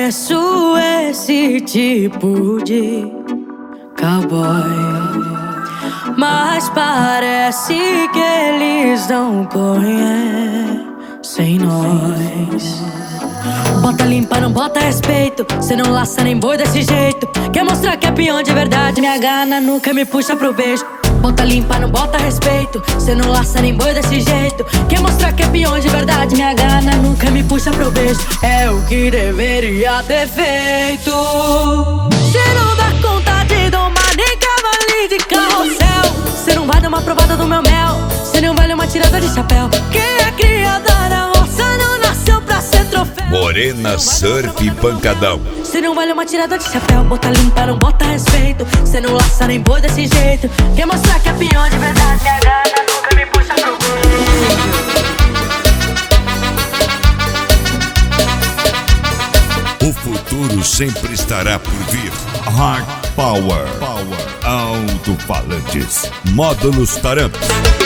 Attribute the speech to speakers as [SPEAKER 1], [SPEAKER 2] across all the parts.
[SPEAKER 1] conheço esse tipo de cowboy, mas parece que eles não conhecem nós. Bota limpa, não bota respeito. Cê não laça nem boi desse jeito. Quer mostrar que é peão de verdade, me agarra na nuca e me puxa pro beijo. Bota limpa, não bota respeito. Cê não laça nem boi desse jeito. Quer mostrar que é peão de verdade, me agarra na nuca e me puxa pro beijo. É o que deveria ter feito. Cê não dá conta de domar nem cavalinho de carrossel. Cê não vai dar uma provada do meu mel. Cê não vale uma tirada de chapéu. Quem é criada na roça não nasceu pra ser troféu.
[SPEAKER 2] Morena, surf e pancadão.
[SPEAKER 1] Cê não vale uma tirada de chapéu. Bota limpa, não bota respeito. Cê não laça nem boi desse jeito. Quer mostrar que é peão de verdade, me agarra, nunca me puxa pro beijo.
[SPEAKER 2] O futuro sempre estará por vir. Hard Power, alto-falantes, módulos Taramps.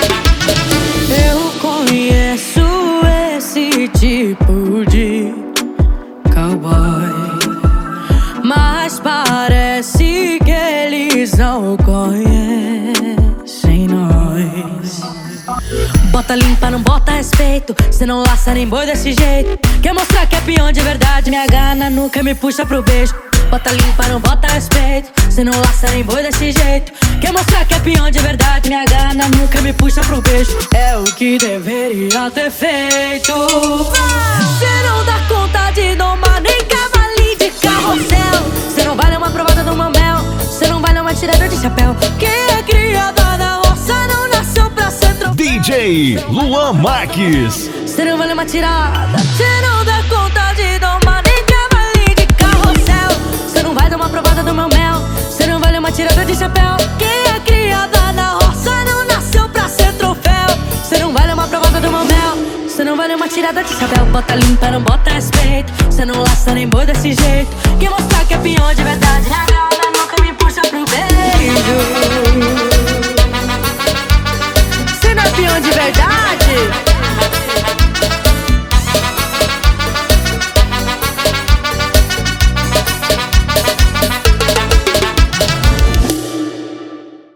[SPEAKER 1] Eu conheço esse tipo de cowboy, mas parece que eles não conhecem nós. Bota limpa, não bota respeito. Cê não laça nem boi desse jeito. Quer mostrar que é peão de verdade, me agarra na nuca e me puxa pro beijo. Bota limpa, não bota respeito. Cê não laça nem boi desse jeito. Quer mostrar que é peão de verdade, me agarra na nuca e me puxa pro beijo. É o que deveria ter feito. Cê não dá conta de domar nem cavalinho de carrossel. Cê não vale uma provada do meu mel. Cê não vale uma tirada de chapéu. Quem é criada na roça não nasceu pra ser troféu.
[SPEAKER 3] DJ Luan Marques.
[SPEAKER 1] Cê não vale uma tirada. Cê não dá conta de domar nem cavalinho de carrossel. Cê não vai dar uma provada do meu mel. Cê não vale uma tirada de chapéu. Quem é criada na roça não nasceu pra ser troféu. Cê não vale uma provada do meu mel. Cê não vale uma tirada de chapéu. Bota limpa, não bota respeito. Cê não laça nem boi desse jeito. Quer mostrar que é peão de verdade.